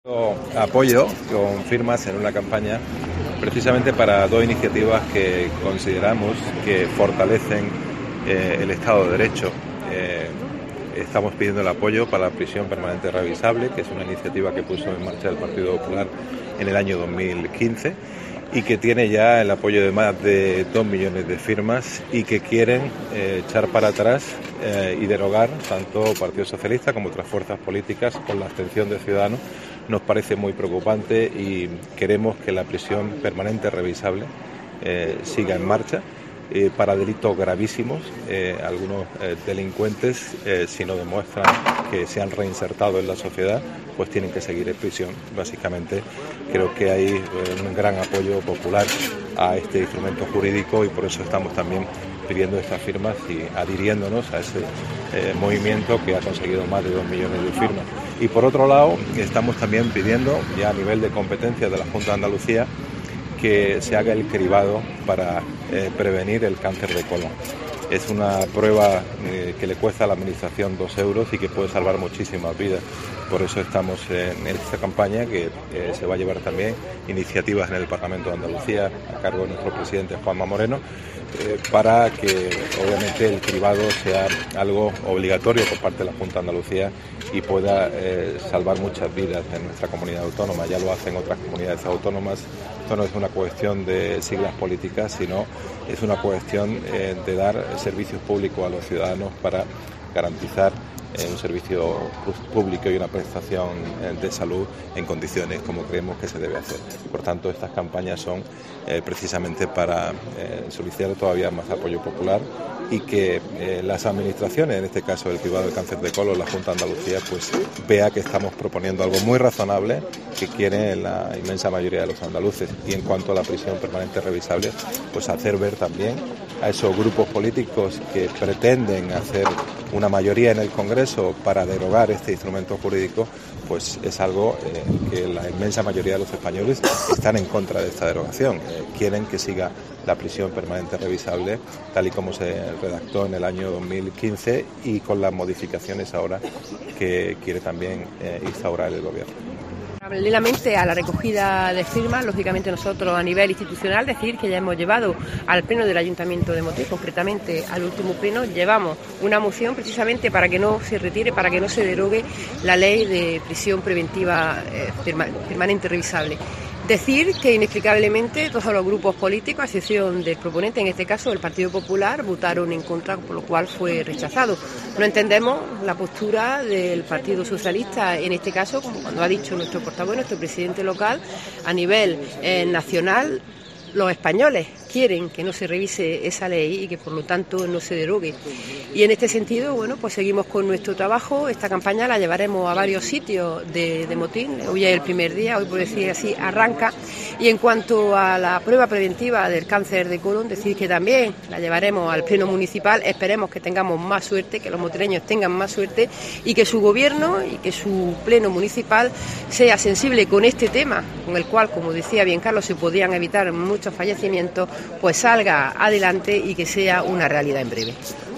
Apoyo con firmas en una campaña precisamente para dos iniciativas que consideramos que fortalecen el Estado de Derecho. Estamos pidiendo el apoyo para la prisión permanente revisable, que es una iniciativa que puso en marcha el Partido Popular en el año 2015 y que tiene ya el apoyo de más de 2 millones de firmas y que quieren echar para atrás y derogar tanto Partido Socialista como otras fuerzas políticas con la abstención de Ciudadanos. Nos parece muy preocupante y queremos que la prisión permanente revisable siga en marcha para delitos gravísimos. Algunos delincuentes, si no demuestran que se han reinsertado en la sociedad, pues tienen que seguir en prisión. Básicamente creo que hay un gran apoyo popular a este instrumento jurídico y por eso estamos también pidiendo estas firmas y adhiriéndonos a ese movimiento que ha conseguido más de 2 millones de firmas. Y por otro lado, estamos también pidiendo, ya a nivel de competencia de la Junta de Andalucía, que se haga el cribado para prevenir el cáncer de colon. Es una prueba que le cuesta a la Administración 2 euros y que puede salvar muchísimas vidas. Por eso estamos en esta campaña que se va a llevar también iniciativas en el Parlamento de Andalucía a cargo de nuestro presidente Juanma Moreno para que obviamente el cribado sea algo obligatorio por parte de la Junta de Andalucía y pueda salvar muchas vidas en nuestra comunidad autónoma. Ya lo hacen otras comunidades autónomas. Esto no es una cuestión de siglas políticas, sino es una cuestión de dar servicios públicos a los ciudadanos para garantizar un servicio público y una prestación de salud en condiciones como creemos que se debe hacer. Por tanto, estas campañas son precisamente para solicitar todavía más apoyo popular y que las administraciones, en este caso el cribado del cáncer de colon, la Junta de Andalucía, pues vea que estamos proponiendo algo muy razonable que quiere la inmensa mayoría de los andaluces. Y en cuanto a la prisión permanente revisable, pues hacer ver también a esos grupos políticos que pretenden hacer una mayoría en el Congreso para derogar este instrumento jurídico, pues es algo que la inmensa mayoría de los españoles están en contra de esta derogación. Quieren que siga la prisión permanente revisable tal y como se redactó en el año 2015 y con las modificaciones ahora que quiere también instaurar el Gobierno. Paralelamente a la recogida de firmas, lógicamente nosotros a nivel institucional decir que ya hemos llevado al pleno del Ayuntamiento de Motril, concretamente al último pleno, llevamos una moción precisamente para que no se retire, para que no se derogue la ley de prisión preventiva permanente revisable. Decir que inexplicablemente todos los grupos políticos, a excepción del proponente, en este caso el Partido Popular, votaron en contra, por lo cual fue rechazado. No entendemos la postura del Partido Socialista, en este caso, como cuando ha dicho nuestro portavoz, nuestro presidente local, a nivel nacional. Los españoles quieren que no se revise esa ley y que por lo tanto no se derogue. Y en este sentido, bueno, pues seguimos con nuestro trabajo. Esta campaña la llevaremos a varios sitios de Motril. Hoy es el primer día, hoy por decir así, arranca. Y en cuanto a la prueba preventiva del cáncer de colon, decir que también la llevaremos al pleno municipal. Esperemos que tengamos más suerte, que los motrileños tengan más suerte y que su gobierno y que su pleno municipal sea sensible con este tema, con el cual, como decía bien Carlos, se podrían evitar muchos fallecimientos, pues salga adelante y que sea una realidad en breve.